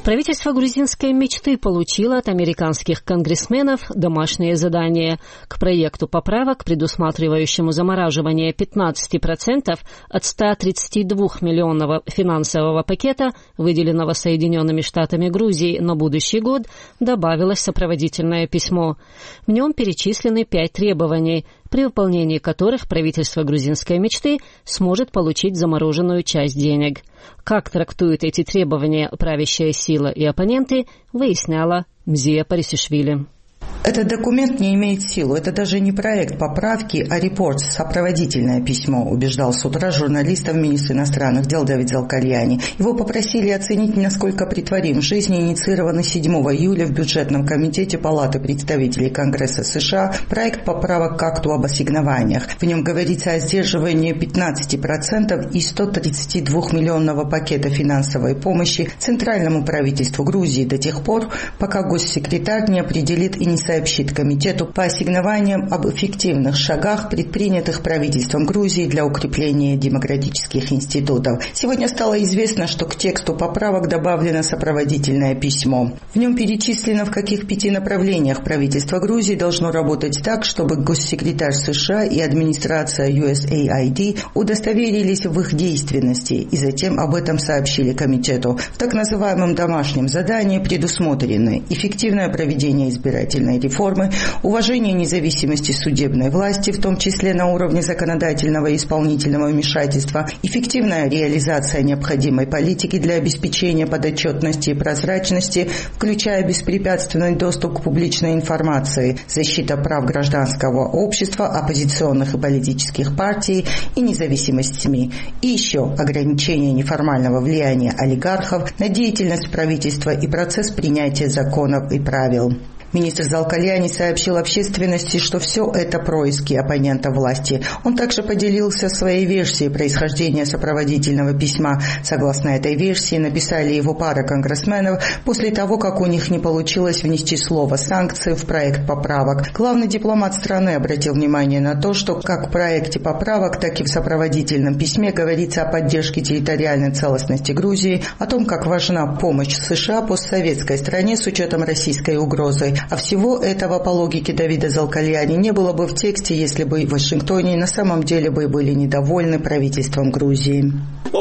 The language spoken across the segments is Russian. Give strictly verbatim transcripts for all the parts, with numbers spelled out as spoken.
Правительство грузинской мечты получило от американских конгрессменов домашнее задание. К проекту поправок, предусматривающему замораживание пятнадцать процентов от ста тридцати двух миллионного финансового пакета, выделенного Соединенными Штатами Грузии на будущий год, добавилось сопроводительное письмо. В нем перечислены пять требований, при выполнении которых правительство грузинской мечты сможет получить замороженную часть денег. Как трактуют эти требования правящая сила и оппоненты, выясняла Мзия Парисишвили. Этот документ не имеет силу. Это даже не проект поправки, а репорт, сопроводительное письмо, убеждал с утра журналистов министр иностранных дел Давид Залкальяни. Его попросили оценить, насколько притворим в жизни инициированный седьмого июля в бюджетном комитете Палаты представителей Конгресса США проект поправок к акту об ассигнованиях. В нем говорится о сдерживании пятнадцати процентов из ста тридцати двух миллионного пакета финансовой помощи центральному правительству Грузии до тех пор, пока госсекретарь не определит и не сообщит комитету по ассигнованиям об эффективных шагах, предпринятых правительством Грузии для укрепления демократических институтов. Сегодня стало известно, что к тексту поправок добавлено сопроводительное письмо. В нем перечислено, в каких пяти направлениях правительство Грузии должно работать так, чтобы госсекретарь США и администрация ю эс эй ай ди удостоверились в их действенности и затем об этом сообщили комитету. В так называемом домашнем задании предусмотрены эффективное проведение избирательной реформы, уважение независимости судебной власти, в том числе на уровне законодательного и исполнительного вмешательства, эффективная реализация необходимой политики для обеспечения подотчетности и прозрачности, включая беспрепятственный доступ к публичной информации, защита прав гражданского общества, оппозиционных и политических партий и независимость СМИ. И еще ограничение неформального влияния олигархов на деятельность правительства и процесс принятия законов и правил. Министр Залкальяни сообщил общественности, что все это происки оппонента власти. Он также поделился своей версией происхождения сопроводительного письма. Согласно этой версии, написали его пара конгрессменов после того, как у них не получилось внести слово «санкции» в проект поправок. Главный дипломат страны обратил внимание на то, что как в проекте поправок, так и в сопроводительном письме говорится о поддержке территориальной целостности Грузии, о том, как важна помощь США постсоветской стране с учетом российской угрозы. А всего этого, по логике Давида Залкальяни, не было бы в тексте, если бы в Вашингтоне на самом деле бы были недовольны правительством Грузии.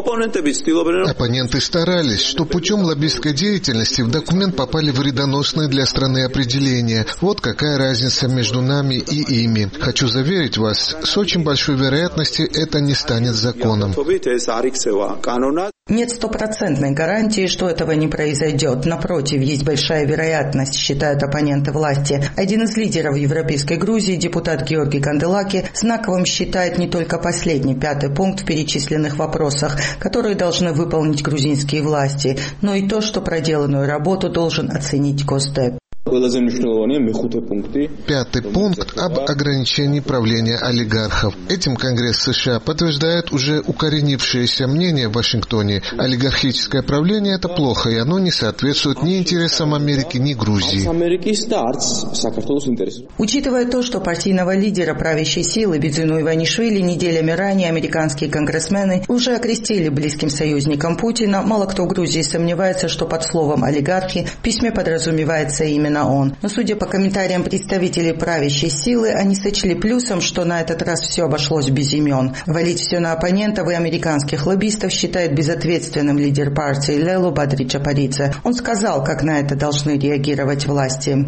Оппоненты старались, что путем лоббистской деятельности в документ попали вредоносные для страны определения. Вот какая разница между нами и ими. Хочу заверить вас, с очень большой вероятностью это не станет законом. Нет стопроцентной гарантии, что этого не произойдет. Напротив, есть большая вероятность, считают оппоненты власти. Один из лидеров европейской Грузии, депутат Георгий Канделаки, знаковым считает не только последний, пятый пункт в перечисленных вопросах, которые должны выполнить грузинские власти, но и то, что проделанную работу должен оценить Госдеп. Пятый пункт об ограничении правления олигархов. Этим Конгресс США подтверждает уже укоренившееся мнение в Вашингтоне. Олигархическое правление – это плохо, и оно не соответствует ни интересам Америки, ни Грузии. Учитывая то, что партийного лидера правящей силы Бидзину Иванишвили неделями ранее американские конгрессмены уже окрестили близким союзником Путина, мало кто в Грузии сомневается, что под словом «олигархи» в письме подразумевается именно он. Но, судя по комментариям представителей правящей силы, они сочли плюсом, что на этот раз все обошлось без имен. Валить все на оппонентов и американских лоббистов считает безответственным лидер партии Лелу Бадри Чапаридзе. Он сказал, как на это должны реагировать власти.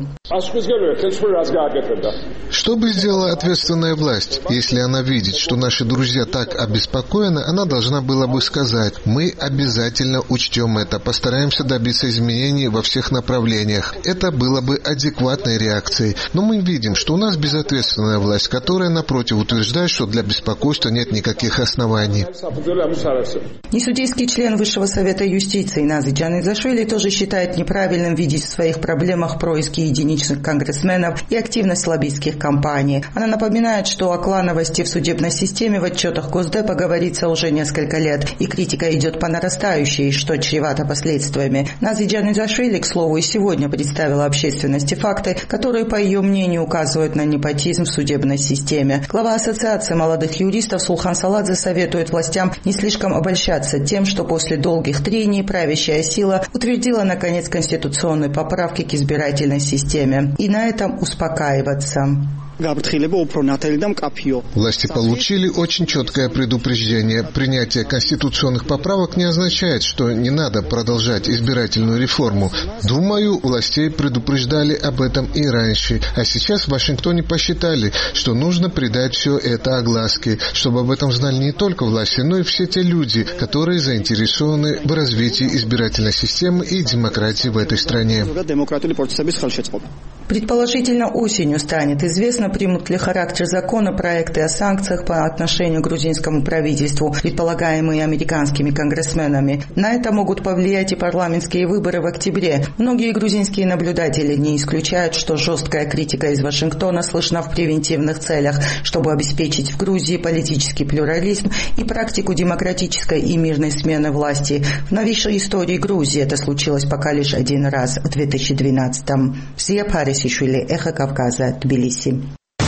Что бы сделала ответственная власть? Если она видит, что наши друзья так обеспокоены, она должна была бы сказать: мы обязательно учтем это, постараемся добиться изменений во всех направлениях. Это было бы адекватной реакцией. Но мы видим, что у нас безответственная власть, которая, напротив, утверждает, что для беспокойства нет никаких оснований. Несудейский член Высшего совета юстиции Нази Джанидзашвили тоже считает неправильным видеть в своих проблемах происки единичных пограничных конгрессменов и активность лоббистских кампаний. Она напоминает, что о клановости в судебной системе в отчетах Госдепа говорится уже несколько лет, и критика идет по нарастающей, что чревато последствиями. Нази Джанизашвили, к слову, и сегодня представила общественности факты, которые, по ее мнению, указывают на непотизм в судебной системе. Глава Ассоциации молодых юристов Сулхан Саладзе советует властям не слишком обольщаться тем, что после долгих трений правящая сила утвердила, наконец, конституционные поправки к избирательной системе. И на этом успокаиваться. Власти получили очень четкое предупреждение. Принятие конституционных поправок не означает, что не надо продолжать избирательную реформу. Думаю, властей предупреждали об этом и раньше. А сейчас в Вашингтоне посчитали, что нужно придать все это огласке, чтобы об этом знали не только власти, но и все те люди, которые заинтересованы в развитии избирательной системы и демократии в этой стране. Предположительно, осенью станет известно, примут ли характер закона проекты о санкциях по отношению к грузинскому правительству, предполагаемые американскими конгрессменами. На это могут повлиять и парламентские выборы в октябре. Многие грузинские наблюдатели не исключают, что жесткая критика из Вашингтона слышна в превентивных целях, чтобы обеспечить в Грузии политический плюрализм и практику демократической и мирной смены власти. В новейшей истории Грузии это случилось пока лишь один раз в две тысячи двенадцатом. Сия Парисишвили, Эхо Кавказа, Тбилиси.